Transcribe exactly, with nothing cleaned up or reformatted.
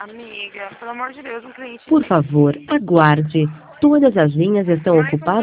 Amiga, pelo amor de Deus, um cliente. Por favor, aguarde. Todas as linhas estão ocupadas.